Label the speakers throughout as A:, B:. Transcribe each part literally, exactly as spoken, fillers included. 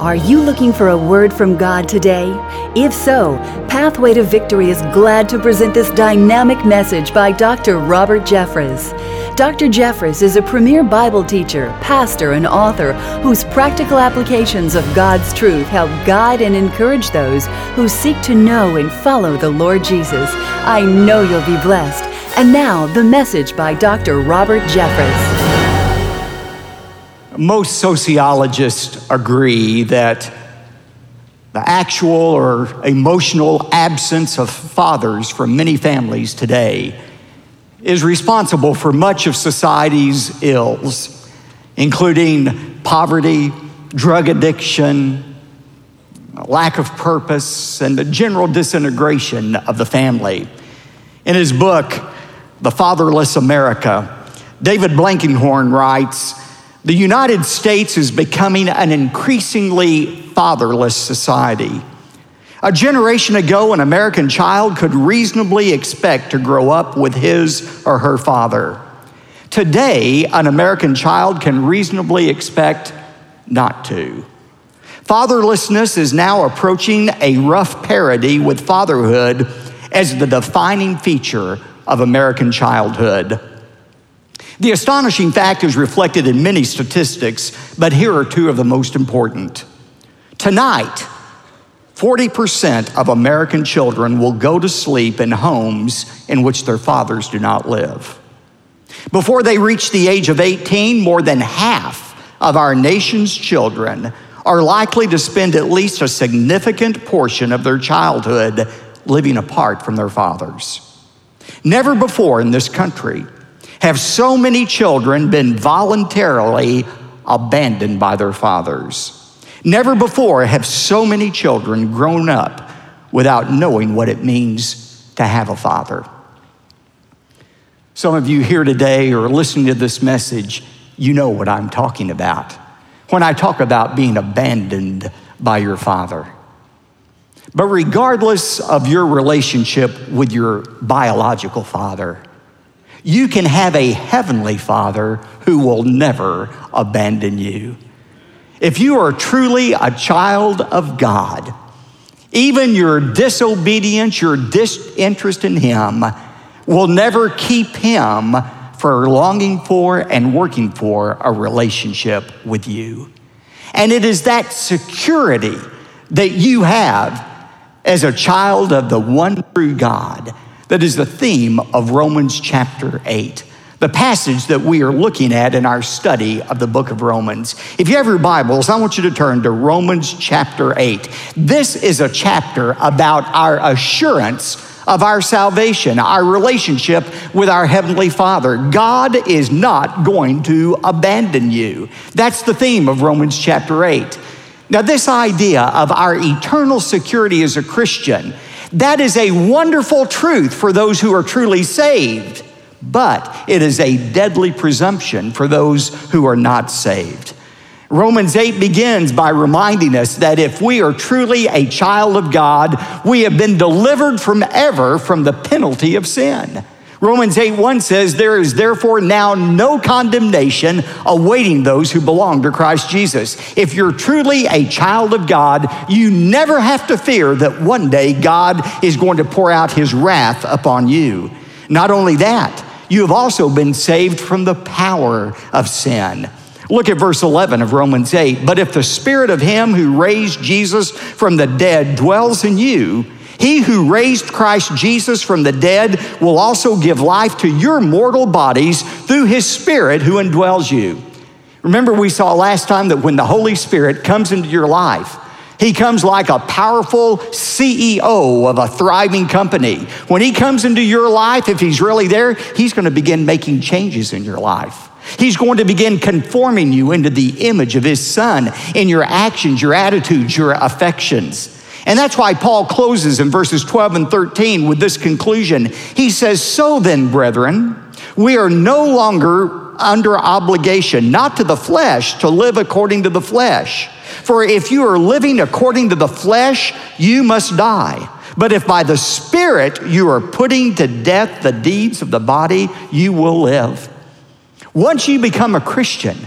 A: Are you looking for a word from God today? If so, Pathway to Victory is glad to present this dynamic message by Doctor Robert Jeffress. Doctor Jeffress is a premier Bible teacher, pastor, and author whose practical applications of God's truth help guide and encourage those who seek to know and follow the Lord Jesus. I know you'll be blessed. And now, the message by Doctor Robert Jeffress.
B: Most sociologists agree that the actual or emotional absence of fathers from many families today is responsible for much of society's ills, including poverty, drug addiction, lack of purpose, and the general disintegration of the family. In his book, The Fatherless America, David Blankenhorn writes, "The United States is becoming an increasingly fatherless society. A generation ago, an American child could reasonably expect to grow up with his or her father. Today, an American child can reasonably expect not to. Fatherlessness is now approaching a rough parity with fatherhood as the defining feature of American childhood. The astonishing fact is reflected in many statistics, but here are two of the most important. Tonight, forty percent of American children will go to sleep in homes in which their fathers do not live. Before they reach the age of eighteen, more than half of our nation's children are likely to spend at least a significant portion of their childhood living apart from their fathers. Never before in this country have so many children been voluntarily abandoned by their fathers. Never before have so many children grown up without knowing what it means to have a father." Some of you here today or listening to this message, you know what I'm talking about when I talk about being abandoned by your father. But regardless of your relationship with your biological father, you can have a heavenly Father who will never abandon you. If you are truly a child of God, even your disobedience, your disinterest in Him will never keep Him from longing for and working for a relationship with you. And it is that security that you have as a child of the one true God that is the theme of Romans chapter eight, the passage that we are looking at in our study of the book of Romans. If you have your Bibles, I want you to turn to Romans chapter eight. This is a chapter about our assurance of our salvation, our relationship with our Heavenly Father. God is not going to abandon you. That's the theme of Romans chapter eight. Now, this idea of our eternal security as a Christian, that is a wonderful truth for those who are truly saved, but it is a deadly presumption for those who are not saved. Romans eight begins by reminding us that if we are truly a child of God, we have been delivered from ever from the penalty of sin. Romans eight one says, "There is therefore now no condemnation awaiting those who belong to Christ Jesus." If you're truly a child of God, you never have to fear that one day God is going to pour out His wrath upon you. Not only that, you have also been saved from the power of sin. Look at verse eleven of Romans eight. "But if the Spirit of Him who raised Jesus from the dead dwells in you, He who raised Christ Jesus from the dead will also give life to your mortal bodies through His Spirit who indwells you." Remember, we saw last time that when the Holy Spirit comes into your life, He comes like a powerful C E O of a thriving company. When He comes into your life, if He's really there, He's going to begin making changes in your life. He's going to begin conforming you into the image of His Son in your actions, your attitudes, your affections. And that's why Paul closes in verses twelve and thirteen with this conclusion. He says, "So then, brethren, we are no longer under obligation, not to the flesh, to live according to the flesh. For if you are living according to the flesh, you must die. But if by the Spirit you are putting to death the deeds of the body, you will live." Once you become a Christian,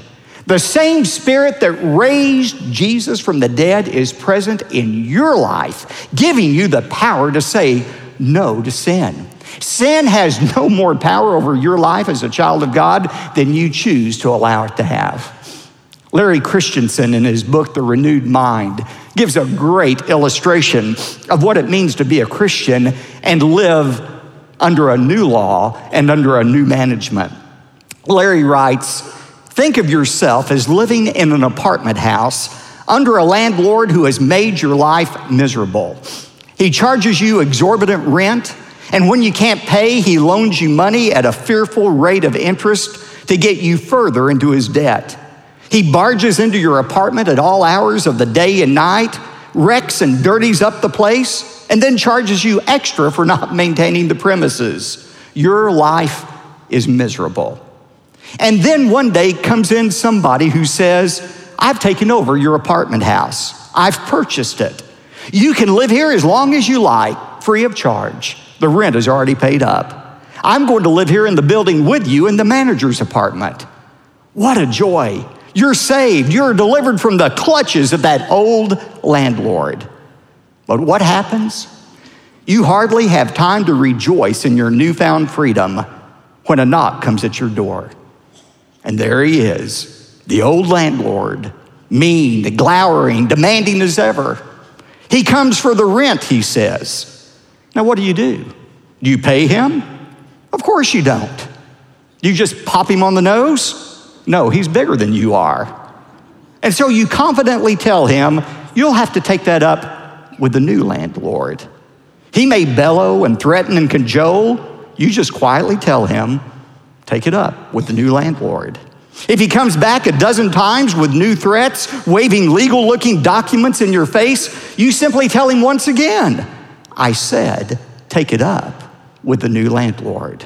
B: The same Spirit that raised Jesus from the dead is present in your life, giving you the power to say no to sin. Sin has no more power over your life as a child of God than you choose to allow it to have. Larry Christensen, in his book, The Renewed Mind, gives a great illustration of what it means to be a Christian and live under a new law and under a new management. Larry writes, think of yourself as living in an apartment house under a landlord who has made your life miserable. He charges you exorbitant rent, and when you can't pay, he loans you money at a fearful rate of interest to get you further into his debt. He barges into your apartment at all hours of the day and night, wrecks and dirties up the place, and then charges you extra for not maintaining the premises. Your life is miserable. And then one day comes in somebody who says, I've taken over your apartment house. I've purchased it. You can live here as long as you like, free of charge. The rent is already paid up. I'm going to live here in the building with you in the manager's apartment. What a joy. You're saved. You're delivered from the clutches of that old landlord. But what happens? You hardly have time to rejoice in your newfound freedom when a knock comes at your door. And there he is, the old landlord, mean, glowering, demanding as ever. He comes for the rent, he says. Now, what do you do? Do you pay him? Of course you don't. Do you just pop him on the nose? No, he's bigger than you are. And so you confidently tell him, you'll have to take that up with the new landlord. He may bellow and threaten and cajole. You just quietly tell him, take it up with the new landlord. If he comes back a dozen times with new threats, waving legal-looking documents in your face, you simply tell him once again, I said, take it up with the new landlord.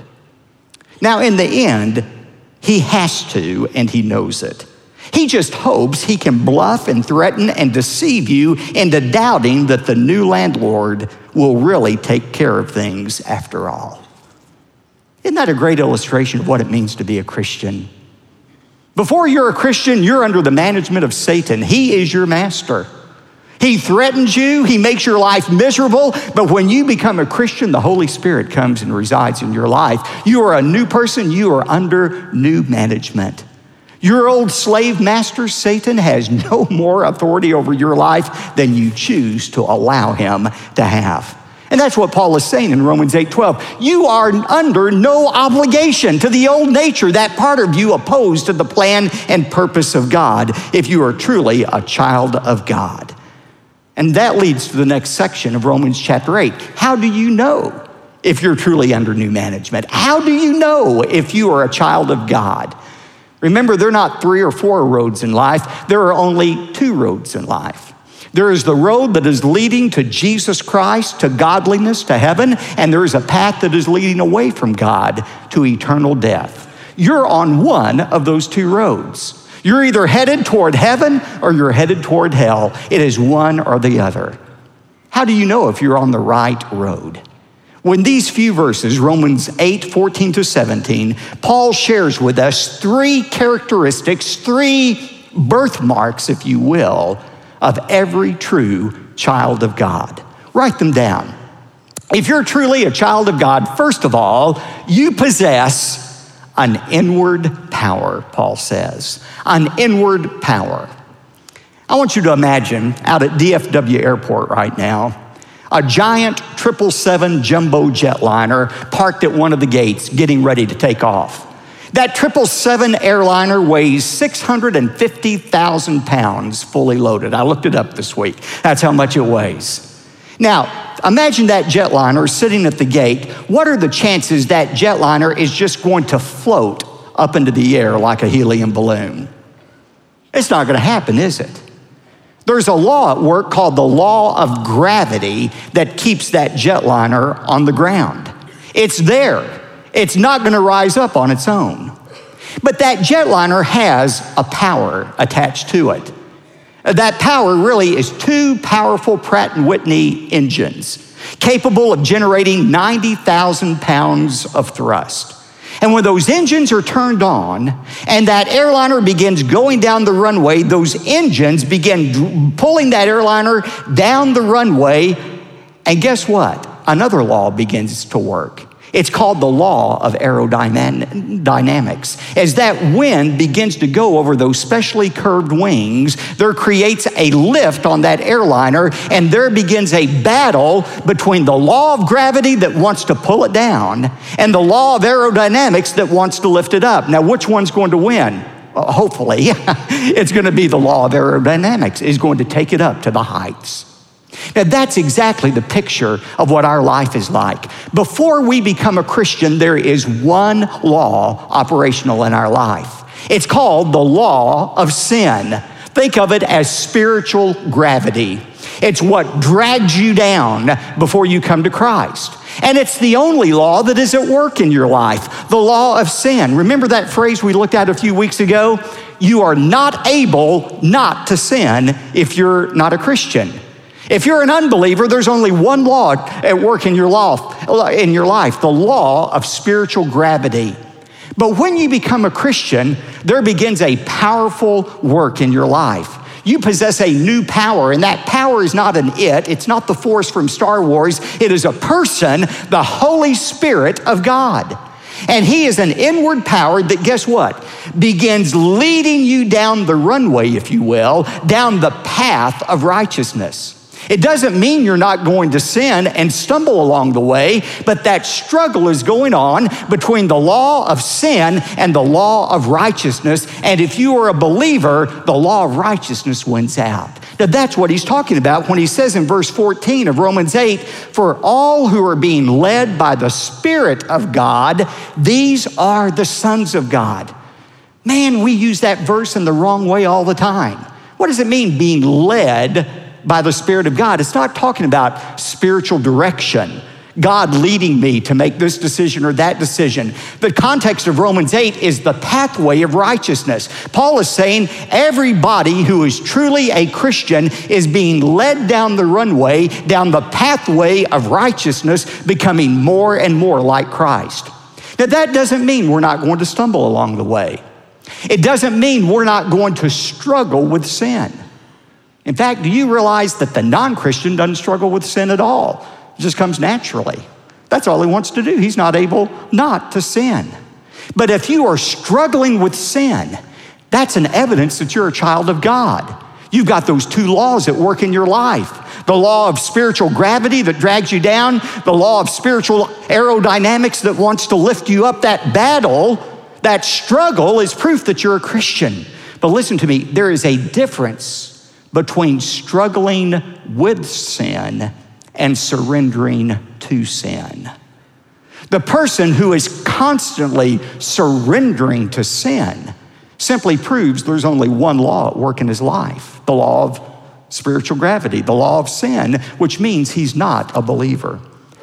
B: Now, in the end, he has to, and he knows it. He just hopes he can bluff and threaten and deceive you into doubting that the new landlord will really take care of things after all. Isn't that a great illustration of what it means to be a Christian? Before you're a Christian, you're under the management of Satan. He is your master. He threatens you. He makes your life miserable. But when you become a Christian, the Holy Spirit comes and resides in your life. You are a new person. You are under new management. Your old slave master, Satan, has no more authority over your life than you choose to allow him to have. And that's what Paul is saying in Romans eight twelve. You are under no obligation to the old nature, that part of you opposed to the plan and purpose of God, if you are truly a child of God. And that leads to the next section of Romans chapter eight. How do you know if you're truly under new management? How do you know if you are a child of God? Remember, there are not three or four roads in life. There are only two roads in life. There is the road that is leading to Jesus Christ, to godliness, to heaven, and there is a path that is leading away from God to eternal death. You're on one of those two roads. You're either headed toward heaven or you're headed toward hell. It is one or the other. How do you know if you're on the right road? When these few verses, Romans eight, fourteen to seventeen, Paul shares with us three characteristics, three birthmarks, if you will, of every true child of God. Write them down. If you're truly a child of God, first of all, you possess an inward power, Paul says. An inward power. I want you to imagine out at D F W Airport right now, a giant triple seven jumbo jetliner parked at one of the gates getting ready to take off. That triple seven airliner weighs six hundred fifty thousand pounds fully loaded. I looked it up this week. That's how much it weighs. Now, imagine that jetliner sitting at the gate. What are the chances that jetliner is just going to float up into the air like a helium balloon? It's not going to happen, is it? There's a law at work called the law of gravity that keeps that jetliner on the ground. It's there. It's not going to rise up on its own. But that jetliner has a power attached to it. That power really is two powerful Pratt and Whitney engines capable of generating ninety thousand pounds of thrust. And when those engines are turned on and that airliner begins going down the runway, those engines begin pulling that airliner down the runway. And guess what? Another law begins to work. It's called the law of aerodynamics. As that wind begins to go over those specially curved wings, there creates a lift on that airliner, and there begins a battle between the law of gravity that wants to pull it down and the law of aerodynamics that wants to lift it up. Now, which one's going to win? Uh, hopefully, it's going to be the law of aerodynamics. It's going to take it up to the heights. Now, that's exactly the picture of what our life is like. Before we become a Christian, there is one law operational in our life. It's called the law of sin. Think of it as spiritual gravity. It's what drags you down before you come to Christ. And it's the only law that is at work in your life, the law of sin. Remember that phrase we looked at a few weeks ago? You are not able not to sin if you're not a Christian. If you're an unbeliever, there's only one law at work in your life, in your life, the law of spiritual gravity. But when you become a Christian, there begins a powerful work in your life. You possess a new power, and that power is not an it. It's not the force from Star Wars. It is a person, the Holy Spirit of God. And he is an inward power that, guess what, begins leading you down the runway, if you will, down the path of righteousness. It doesn't mean you're not going to sin and stumble along the way, but that struggle is going on between the law of sin and the law of righteousness. And if you are a believer, the law of righteousness wins out. Now, that's what he's talking about when he says in verse fourteen of Romans eight, for all who are being led by the Spirit of God, these are the sons of God. Man, we use that verse in the wrong way all the time. What does it mean, being led by the Spirit of God? It's not talking about spiritual direction, God leading me to make this decision or that decision. The context of Romans eight is the pathway of righteousness. Paul is saying everybody who is truly a Christian is being led down the runway, down the pathway of righteousness, becoming more and more like Christ. Now, that doesn't mean we're not going to stumble along the way. It doesn't mean we're not going to struggle with sin. In fact, do you realize that the non-Christian doesn't struggle with sin at all? It just comes naturally. That's all he wants to do. He's not able not to sin. But if you are struggling with sin, that's an evidence that you're a child of God. You've got those two laws at work in your life. The law of spiritual gravity that drags you down, the law of spiritual aerodynamics that wants to lift you up. That battle, that struggle is proof that you're a Christian. But listen to me, there is a difference between struggling with sin and surrendering to sin. The person who is constantly surrendering to sin simply proves there's only one law at work in his life, the law of spiritual gravity, the law of sin, which means he's not a believer.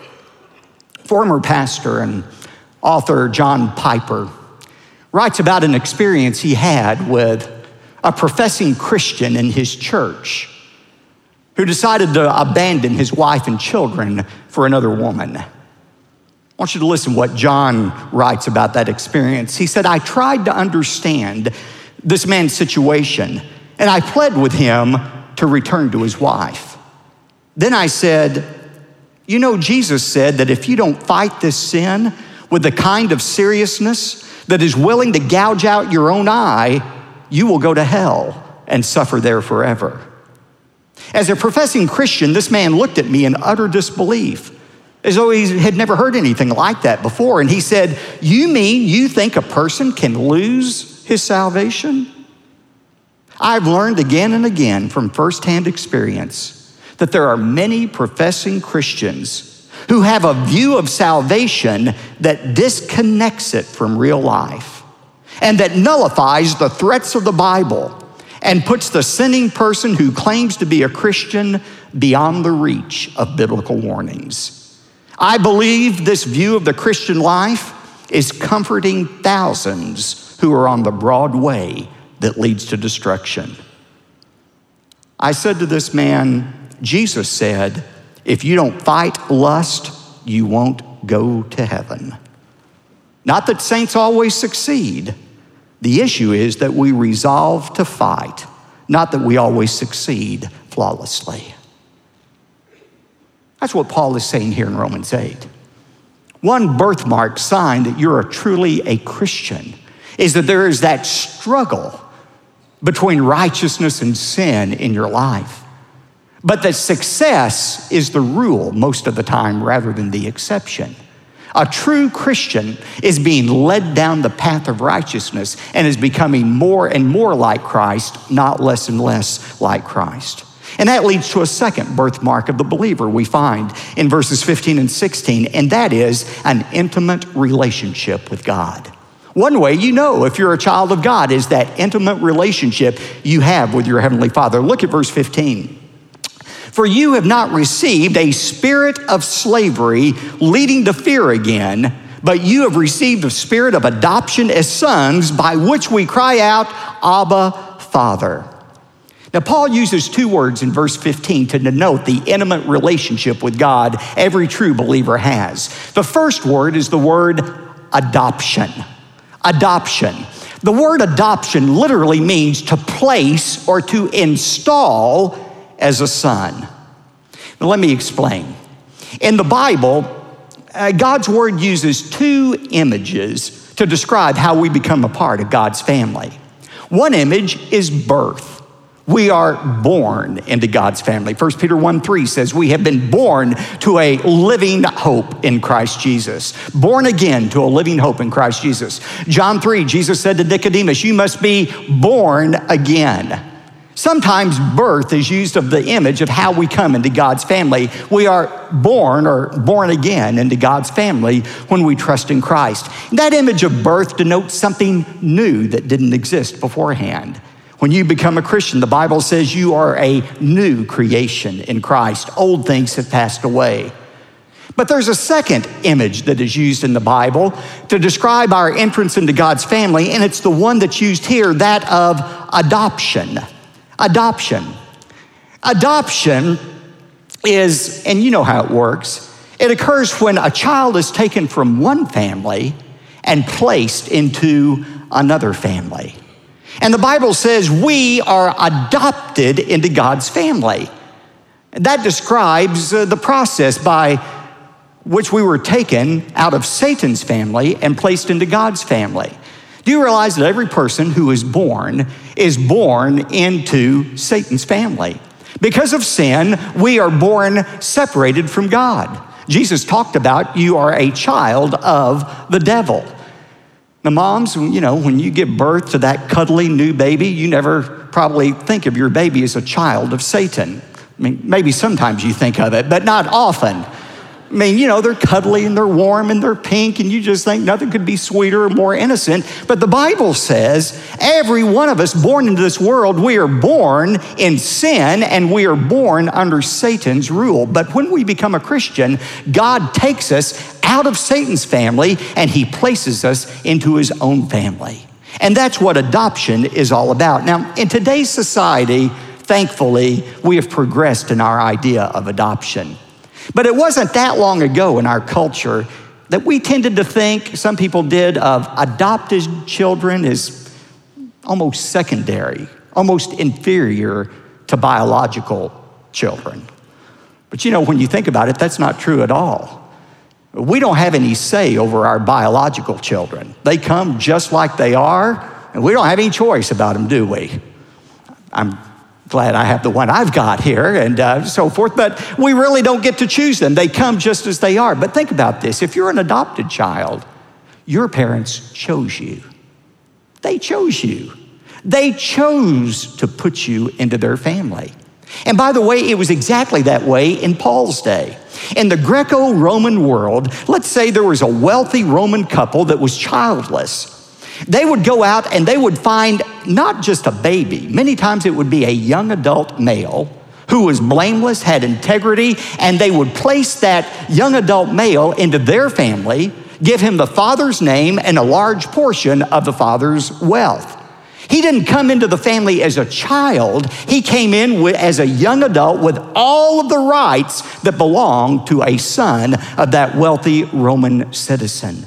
B: Former pastor and author John Piper writes about an experience he had with a professing Christian in his church who decided to abandon his wife and children for another woman. I want you to listen to what John writes about that experience. He said, I tried to understand this man's situation, and I pled with him to return to his wife. Then I said, you know, Jesus said that if you don't fight this sin with the kind of seriousness that is willing to gouge out your own eye, you will go to hell and suffer there forever. As a professing Christian, this man looked at me in utter disbelief, as though he had never heard anything like that before. And he said, you mean you think a person can lose his salvation? I've learned again and again from firsthand experience that there are many professing Christians who have a view of salvation that disconnects it from real life, and that nullifies the threats of the Bible and puts the sinning person who claims to be a Christian beyond the reach of biblical warnings. I believe this view of the Christian life is comforting thousands who are on the broad way that leads to destruction. I said to this man, Jesus said, if you don't fight lust, you won't go to heaven. Not that saints always succeed. The issue is that we resolve to fight, not that we always succeed flawlessly. That's what Paul is saying here in Romans eight. One birthmark sign that you're a truly a Christian is that there is that struggle between righteousness and sin in your life. But that success is the rule most of the time rather than the exception. A true Christian is being led down the path of righteousness and is becoming more and more like Christ, not less and less like Christ. And that leads to a second birthmark of the believer we find in verses fifteen and sixteen, and that is an intimate relationship with God. One way you know if you're a child of God is that intimate relationship you have with your Heavenly Father. Look at verse fifteen. For you have not received a spirit of slavery leading to fear again, but you have received a spirit of adoption as sons, by which we cry out, Abba, Father. Now, Paul uses two words in verse fifteen to denote the intimate relationship with God every true believer has. The first word is the word adoption. Adoption. The word adoption literally means to place or to install as a son. Now, let me explain. In the Bible, uh, God's word uses two images to describe how we become a part of God's family. One image is birth. We are born into God's family. First Peter one three says we have been born to a living hope in Christ Jesus. Born again to a living hope in Christ Jesus. John three, Jesus said to Nicodemus, you must be born again. Sometimes birth is used of the image of how we come into God's family. We are born or born again into God's family when we trust in Christ. That image of birth denotes something new that didn't exist beforehand. When you become a Christian, the Bible says you are a new creation in Christ. Old things have passed away. But there's a second image that is used in the Bible to describe our entrance into God's family, and it's the one that's used here, that of adoption. Adoption. Adoption is, and you know how it works, it occurs when a child is taken from one family and placed into another family. And the Bible says we are adopted into God's family. That describes uh, the process by which we were taken out of Satan's family and placed into God's family. Do you realize that every person who is born is born into Satan's family? Because of sin, we are born separated from God. Jesus talked about you are a child of the devil. Now, moms, you know, when you give birth to that cuddly new baby, you never probably think of your baby as a child of Satan. I mean, maybe sometimes you think of it, but not often. I mean, you know, they're cuddly and they're warm and they're pink and you just think nothing could be sweeter or more innocent. But the Bible says every one of us born into this world, we are born in sin and we are born under Satan's rule. But when we become a Christian, God takes us out of Satan's family and he places us into his own family. And that's what adoption is all about. Now, in today's society, thankfully, we have progressed in our idea of adoption. But it wasn't that long ago in our culture that we tended to think, some people did, of adopted children as almost secondary, almost inferior to biological children. But you know, when you think about it, that's not true at all. We don't have any say over our biological children. They come just like they are, and we don't have any choice about them, do we? I'm glad I have the one I've got here and uh, so forth, but we really don't get to choose them. They come just as they are. But think about this. If you're an adopted child, your parents chose you. They chose you. They chose to put you into their family. And by the way, it was exactly that way in Paul's day. In the Greco-Roman world, let's say there was a wealthy Roman couple that was childless. They would go out and they would find not just a baby. Many times it would be a young adult male who was blameless, had integrity, and they would place that young adult male into their family, give him the father's name and a large portion of the father's wealth. He didn't come into the family as a child. He came in with, as a young adult with all of the rights that belonged to a son of that wealthy Roman citizen.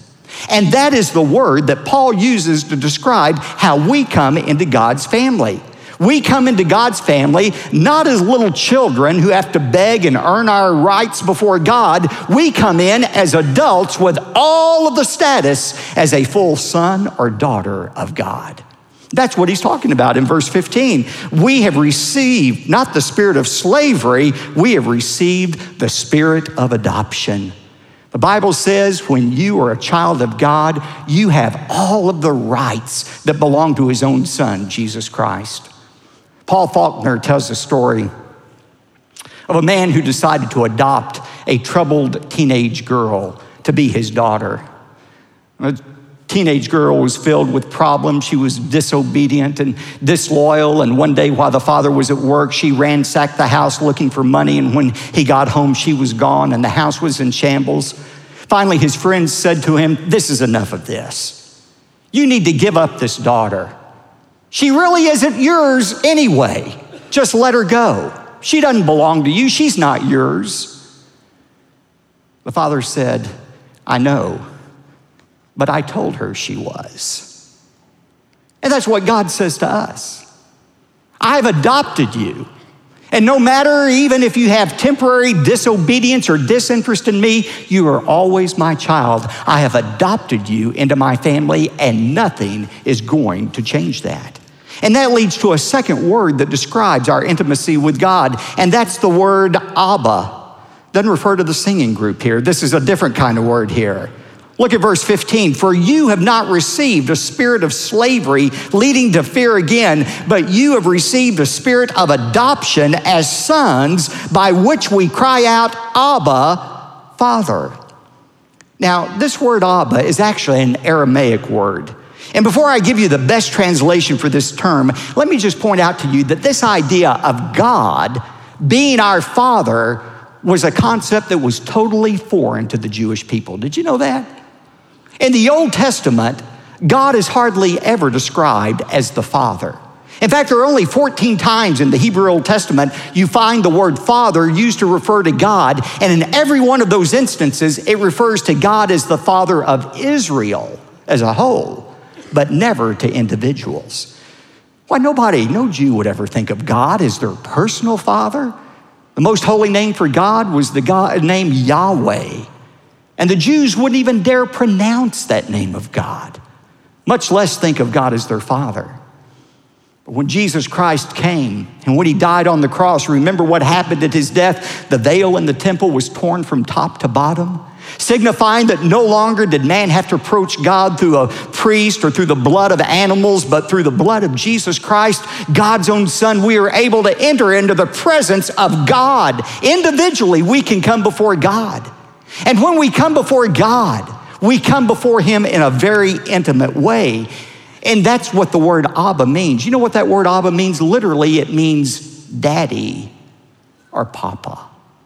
B: And that is the word that Paul uses to describe how we come into God's family. We come into God's family not as little children who have to beg and earn our rights before God. We come in as adults with all of the status as a full son or daughter of God. That's what he's talking about in verse fifteen. We have received not the spirit of slavery, we have received the spirit of adoption. The Bible says when you are a child of God, you have all of the rights that belong to his own son, Jesus Christ. Paul Faulkner tells the story of a man who decided to adopt a troubled teenage girl to be his daughter. The teenage girl was filled with problems. She was disobedient and disloyal. And one day while the father was at work, she ransacked the house looking for money. And when he got home, she was gone and the house was in shambles. Finally, his friends said to him, "This is enough of this. You need to give up this daughter. She really isn't yours anyway. Just let her go. She doesn't belong to you. She's not yours." The father said, "I know, but I told her she was." And that's what God says to us. I've adopted you. And no matter even if you have temporary disobedience or disinterest in me, you are always my child. I have adopted you into my family, and nothing is going to change that. And that leads to a second word that describes our intimacy with God, and that's the word Abba. Doesn't refer to the singing group here. This is a different kind of word here. Look at verse fifteen. "For you have not received a spirit of slavery leading to fear again, but you have received a spirit of adoption as sons, by which we cry out, Abba, Father." Now, this word Abba is actually an Aramaic word. And before I give you the best translation for this term, let me just point out to you that this idea of God being our Father was a concept that was totally foreign to the Jewish people. Did you know that? In the Old Testament, God is hardly ever described as the Father. In fact, there are only fourteen times in the Hebrew Old Testament you find the word Father used to refer to God, and in every one of those instances, it refers to God as the Father of Israel as a whole, but never to individuals. Why, nobody, no Jew would ever think of God as their personal Father. The most holy name for God was the God name Yahweh. And the Jews wouldn't even dare pronounce that name of God, much less think of God as their Father. But when Jesus Christ came and when he died on the cross, remember what happened at his death? The veil in the temple was torn from top to bottom, signifying that no longer did man have to approach God through a priest or through the blood of animals, but through the blood of Jesus Christ, God's own Son. We are able to enter into the presence of God. Individually, we can come before God. And when we come before God, we come before him in a very intimate way. And that's what the word Abba means. You know what that word Abba means? Literally, it means daddy or papa.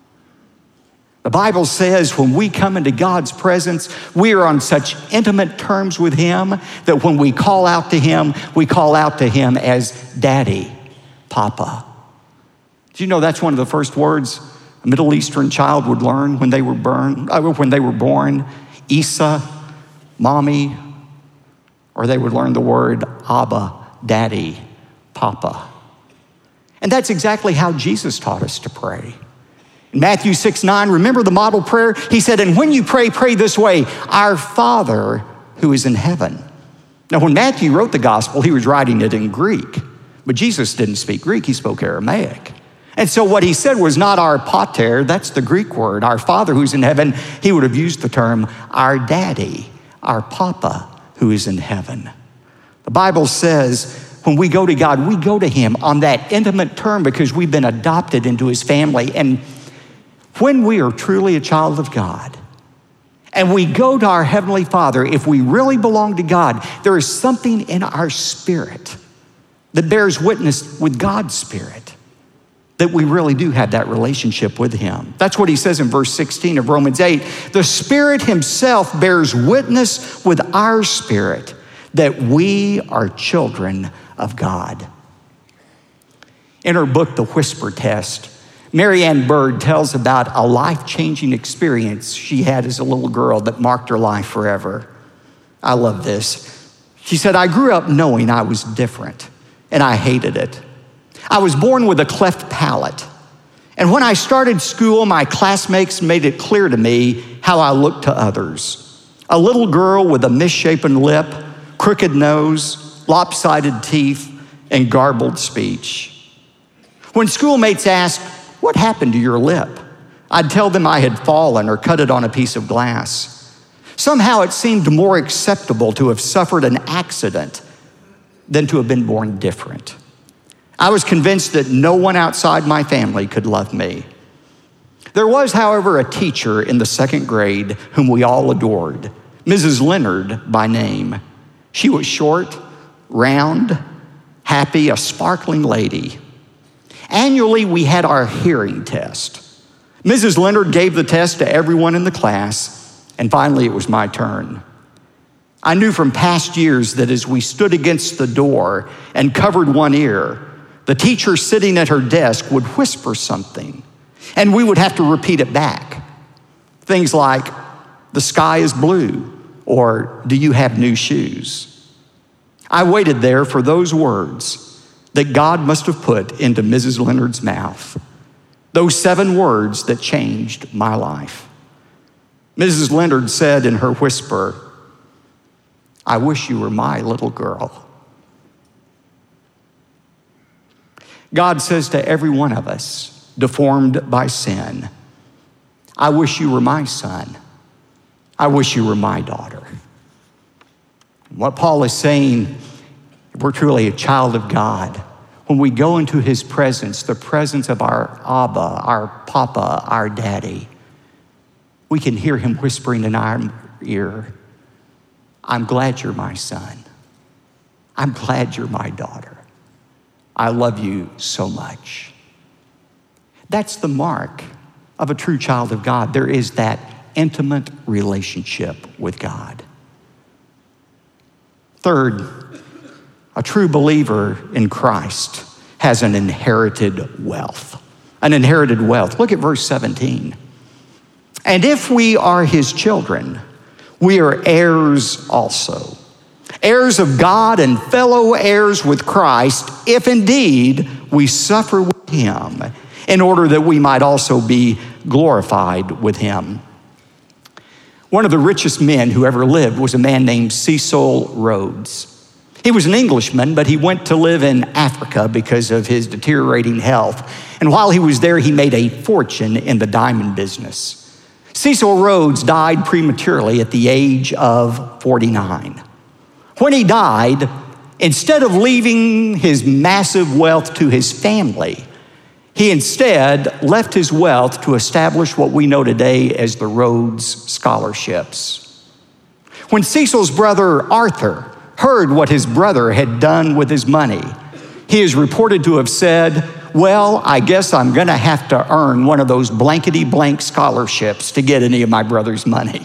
B: The Bible says when we come into God's presence, we are on such intimate terms with him that when we call out to him, we call out to him as daddy, papa. Do you know that's one of the first words a Middle Eastern child would learn when they were born, uh, when they were born? Isa, mommy, or they would learn the word Abba, daddy, papa. And that's exactly how Jesus taught us to pray. In Matthew six nine, remember the model prayer? He said, "And when you pray, pray this way, our Father who is in heaven." Now, when Matthew wrote the gospel, he was writing it in Greek, but Jesus didn't speak Greek, he spoke Aramaic. And so what he said was not our pater, that's the Greek word, our Father who's in heaven. He would have used the term our daddy, our papa who is in heaven. The Bible says when we go to God, we go to him on that intimate term because we've been adopted into his family. And when we are truly a child of God and we go to our Heavenly Father, if we really belong to God, there is something in our spirit that bears witness with God's spirit that we really do have that relationship with him. That's what he says in verse sixteen of Romans eight. The Spirit himself bears witness with our spirit that we are children of God. In her book, The Whisper Test, Mary Ann Bird tells about a life-changing experience she had as a little girl that marked her life forever. I love this. She said, I grew up knowing I was different, and I hated it. I was born with a cleft palate. And when I started school, my classmates made it clear to me how I looked to others. A little girl with a misshapen lip, crooked nose, lopsided teeth, and garbled speech. When schoolmates asked, what happened to your lip? I'd tell them I had fallen or cut it on a piece of glass. Somehow it seemed more acceptable to have suffered an accident than to have been born different. I was convinced that no one outside my family could love me. There was, however, a teacher in the second grade whom we all adored, Missus Leonard by name. She was short, round, happy, a sparkling lady. Annually, we had our hearing test. Missus Leonard gave the test to everyone in the class, and finally it was my turn. I knew from past years that as we stood against the door and covered one ear, the teacher sitting at her desk would whisper something, and we would have to repeat it back. Things like, the sky is blue, or do you have new shoes? I waited there for those words that God must have put into Missus Leonard's mouth, those seven words that changed my life. Missus Leonard said in her whisper, I wish you were my little girl. God says to every one of us, deformed by sin, I wish you were my son. I wish you were my daughter. What Paul is saying, if we're truly a child of God, when we go into his presence, the presence of our Abba, our Papa, our Daddy, we can hear him whispering in our ear, I'm glad you're my son. I'm glad you're my daughter. I love you so much. That's the mark of a true child of God. There is that intimate relationship with God. Third, a true believer in Christ has an inherited wealth. An inherited wealth. Look at verse seventeen. And if we are his children, we are heirs also. Heirs of God and fellow heirs with Christ, if indeed we suffer with him, in order that we might also be glorified with him. One of the richest men who ever lived was a man named Cecil Rhodes. He was an Englishman, but he went to live in Africa because of his deteriorating health. And while he was there, he made a fortune in the diamond business. Cecil Rhodes died prematurely at the age of forty-nine. When he died, instead of leaving his massive wealth to his family, he instead left his wealth to establish what we know today as the Rhodes Scholarships. When Cecil's brother Arthur heard what his brother had done with his money, he is reported to have said, well, I guess I'm gonna have to earn one of those blankety blank scholarships to get any of my brother's money.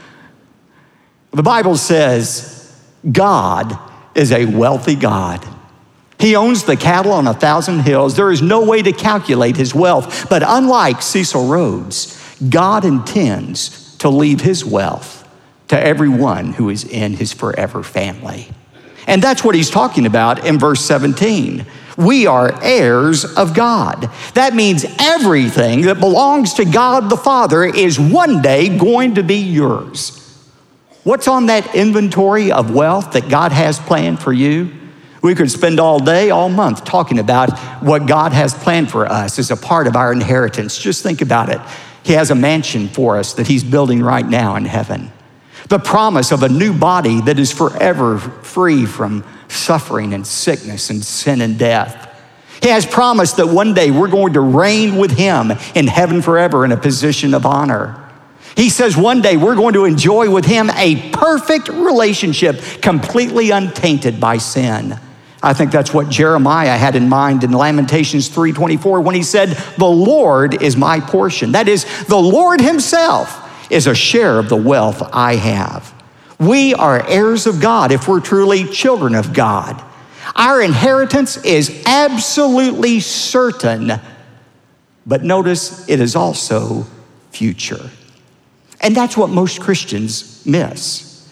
B: The Bible says, God is a wealthy God. He owns the cattle on a thousand hills. There is no way to calculate his wealth. But unlike Cecil Rhodes, God intends to leave his wealth to everyone who is in his forever family. And that's what he's talking about in verse seventeen. We are heirs of God. That means everything that belongs to God the Father is one day going to be yours. What's on that inventory of wealth that God has planned for you? We could spend all day, all month talking about what God has planned for us as a part of our inheritance. Just think about it. He has a mansion for us that he's building right now in heaven. The promise of a new body that is forever free from suffering and sickness and sin and death. He has promised that one day we're going to reign with him in heaven forever in a position of honor. He says one day we're going to enjoy with him a perfect relationship, completely untainted by sin. I think that's what Jeremiah had in mind in Lamentations three twenty-four when he said, the Lord is my portion. That is, the Lord himself is a share of the wealth I have. We are heirs of God if we're truly children of God. Our inheritance is absolutely certain, but notice it is also future. And that's what most Christians miss.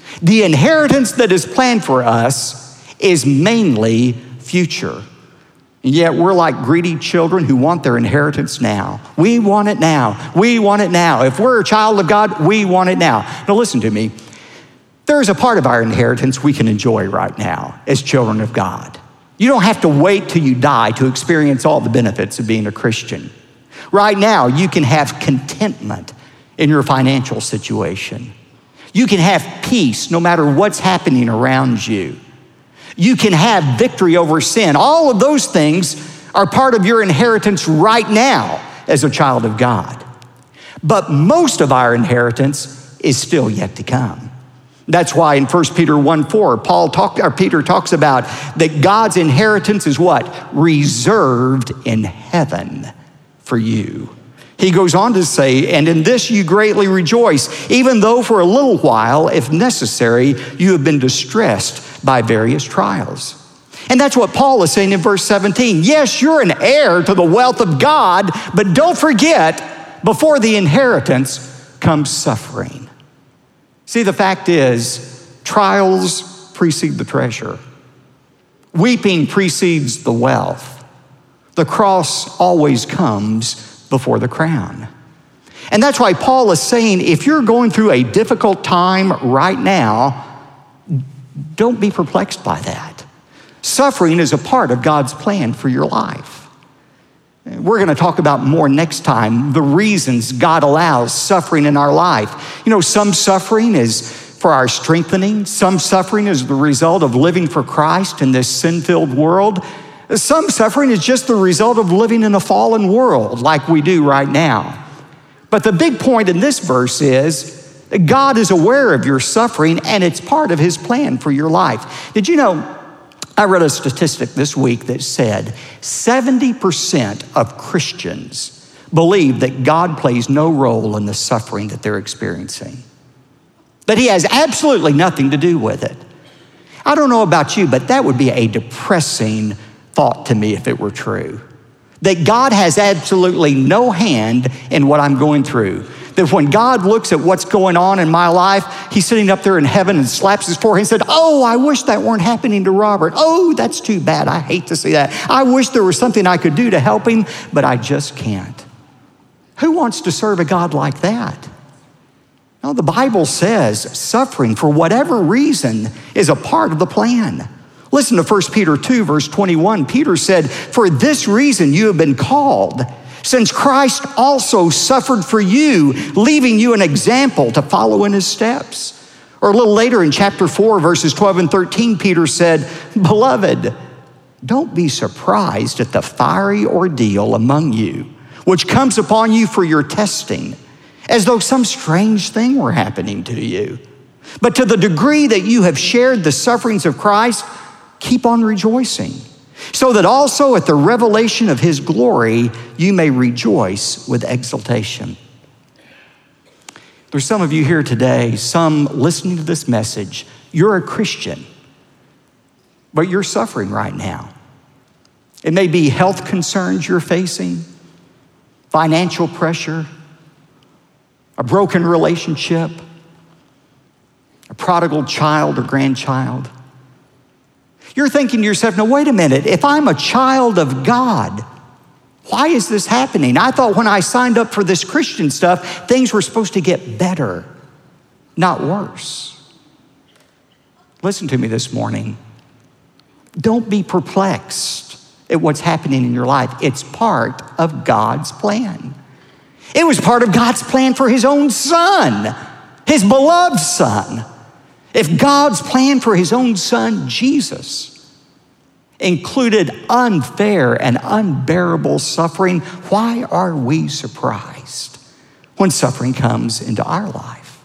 B: The inheritance that is planned for us is mainly future. And yet we're like greedy children who want their inheritance now. We want it now. We want it now. If we're a child of God, we want it now. Now listen to me. There is a part of our inheritance we can enjoy right now as children of God. You don't have to wait till you die to experience all the benefits of being a Christian. Right now, you can have contentment in your financial situation. You can have peace no matter what's happening around you. You can have victory over sin. All of those things are part of your inheritance right now as a child of God. But most of our inheritance is still yet to come. That's why in First Peter one four, Paul talk, or Peter talks about that God's inheritance is what? Reserved in heaven for you. He goes on to say, and in this you greatly rejoice, even though for a little while, if necessary, you have been distressed by various trials. And that's what Paul is saying in verse seventeen. Yes, you're an heir to the wealth of God, but don't forget, before the inheritance comes suffering. See, the fact is, trials precede the treasure. Weeping precedes the wealth. The cross always comes before the crown. And that's why Paul is saying, if you're going through a difficult time right now, don't be perplexed by that. Suffering is a part of God's plan for your life. We're going to talk about more next time, the reasons God allows suffering in our life. You know, some suffering is for our strengthening. Some suffering is the result of living for Christ in this sin-filled world. Some suffering is just the result of living in a fallen world like we do right now. But the big point in this verse is that God is aware of your suffering and it's part of his plan for your life. Did you know, I read a statistic this week that said seventy percent of Christians believe that God plays no role in the suffering that they're experiencing, that he has absolutely nothing to do with it. I don't know about you, but that would be a depressing thought to me if it were true. That God has absolutely no hand in what I'm going through. That when God looks at what's going on in my life, he's sitting up there in heaven and slaps his forehead and said, oh, I wish that weren't happening to Robert. Oh, that's too bad. I hate to see that. I wish there was something I could do to help him, but I just can't. Who wants to serve a God like that? No, the Bible says suffering for whatever reason is a part of the plan. Listen to First Peter two, verse twenty-one. Peter said, for this reason you have been called, since Christ also suffered for you, leaving you an example to follow in his steps. Or a little later in chapter four, verses twelve and thirteen, Peter said, beloved, don't be surprised at the fiery ordeal among you, which comes upon you for your testing, as though some strange thing were happening to you. But to the degree that you have shared the sufferings of Christ, keep on rejoicing, so that also at the revelation of his glory, you may rejoice with exultation. There's some of you here today, some listening to this message, you're a Christian, but you're suffering right now. It may be health concerns you're facing, financial pressure, a broken relationship, a prodigal child or grandchild. You're thinking to yourself, now wait a minute, if I'm a child of God, why is this happening? I thought when I signed up for this Christian stuff, things were supposed to get better, not worse. Listen to me this morning. Don't be perplexed at what's happening in your life. It's part of God's plan. It was part of God's plan for his own son, his beloved son. If God's plan for his own son, Jesus, included unfair and unbearable suffering, why are we surprised when suffering comes into our life?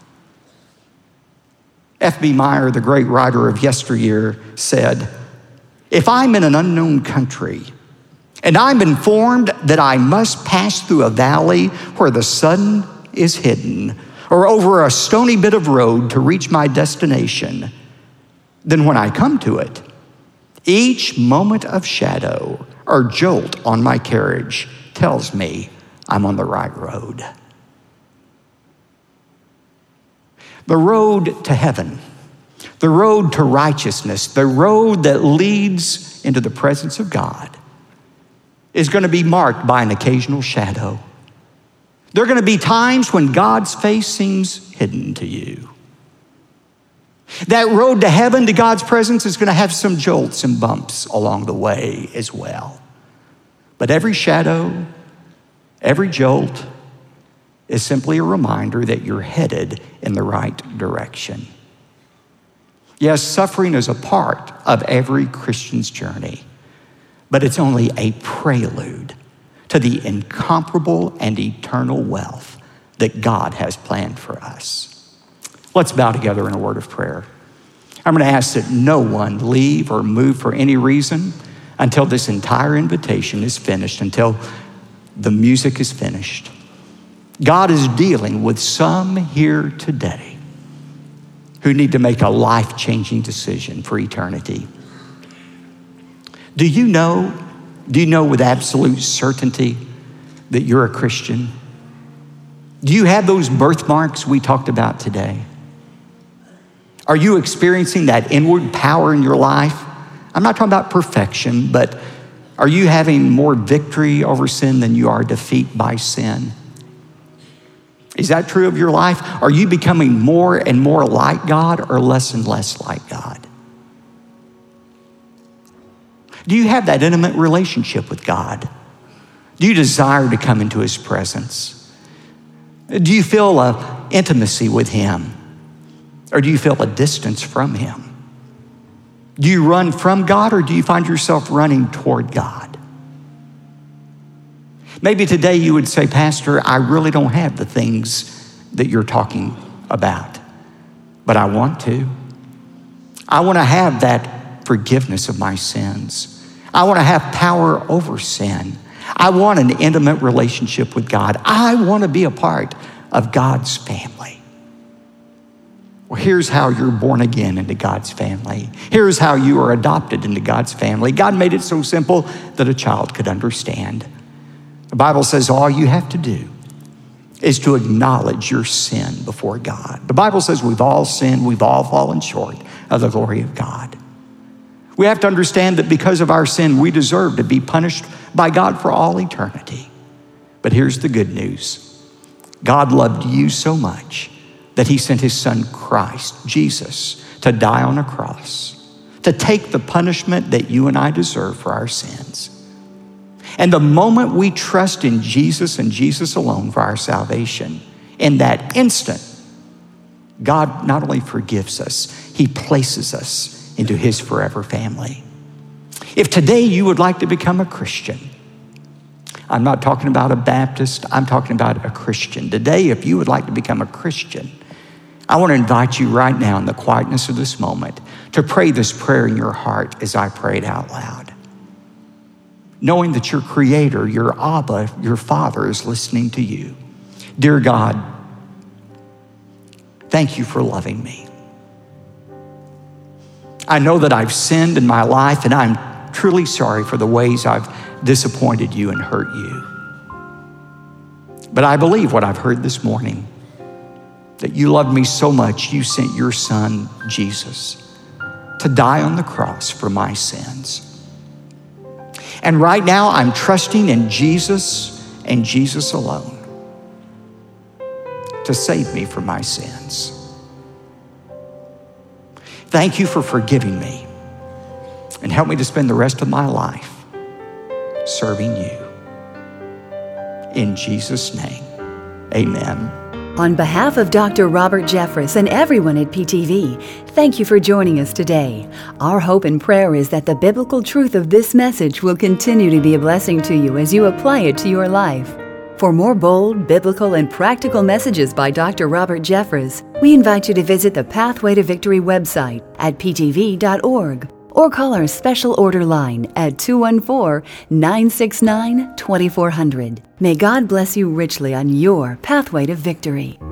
B: F B Meyer, the great writer of yesteryear, said, if I'm in an unknown country and I'm informed that I must pass through a valley where the sun is hidden, or over a stony bit of road to reach my destination, then when I come to it, each moment of shadow or jolt on my carriage tells me I'm on the right road. The road to heaven The road to righteousness, the road that leads into the presence of God, is going to be marked by an occasional shadow. There are going to be times when God's face seems hidden to you. That road to heaven, to God's presence, is going to have some jolts and bumps along the way as well. But every shadow, every jolt is simply a reminder that you're headed in the right direction. Yes, suffering is a part of every Christian's journey, but it's only a prelude to the incomparable and eternal wealth that God has planned for us. Let's bow together in a word of prayer. I'm going to ask that no one leave or move for any reason until this entire invitation is finished, until the music is finished. God is dealing with some here today who need to make a life-changing decision for eternity. Do you know, do you know with absolute certainty that you're a Christian? Do you have those birthmarks we talked about today? Are you experiencing that inward power in your life? I'm not talking about perfection, but are you having more victory over sin than you are defeat by sin? Is that true of your life? Are you becoming more and more like God or less and less like God? Do you have that intimate relationship with God? Do you desire to come into his presence? Do you feel an intimacy with him? Or do you feel a distance from him? Do you run from God or do you find yourself running toward God? Maybe today you would say, Pastor, I really don't have the things that you're talking about, but I want to. I want to have that forgiveness of my sins. I want to have power over sin. I want an intimate relationship with God. I want to be a part of God's family. Well, here's how you're born again into God's family. Here's how you are adopted into God's family. God made it so simple that a child could understand. The Bible says all you have to do is to acknowledge your sin before God. The Bible says we've all sinned, we've all fallen short of the glory of God. We have to understand that because of our sin, we deserve to be punished by God for all eternity. But here's the good news. God loved you so much that he sent his son Christ, Jesus, to die on a cross, to take the punishment that you and I deserve for our sins. And the moment we trust in Jesus and Jesus alone for our salvation, in that instant, God not only forgives us, he places us into his forever family. If today you would like to become a Christian, I'm not talking about a Baptist, I'm talking about a Christian. Today, if you would like to become a Christian, I want to invite you right now in the quietness of this moment to pray this prayer in your heart as I pray it out loud. Knowing that your Creator, your Abba, your Father is listening to you. Dear God, thank you for loving me. I know that I've sinned in my life and I'm truly sorry for the ways I've disappointed you and hurt you. But I believe what I've heard this morning, that you loved me so much, you sent your son, Jesus, to die on the cross for my sins. And right now, I'm trusting in Jesus and Jesus alone to save me from my sins. Thank you for forgiving me and help me to spend the rest of my life serving you. In Jesus' name, amen.
A: On behalf of Doctor Robert Jeffress and everyone at P T V, thank you for joining us today. Our hope and prayer is that the biblical truth of this message will continue to be a blessing to you as you apply it to your life. For more bold, biblical, and practical messages by Doctor Robert Jeffress, we invite you to visit the Pathway to Victory website at p t v dot org or call our special order line at two one four, nine six nine, two four zero zero. May God bless you richly on your pathway to victory.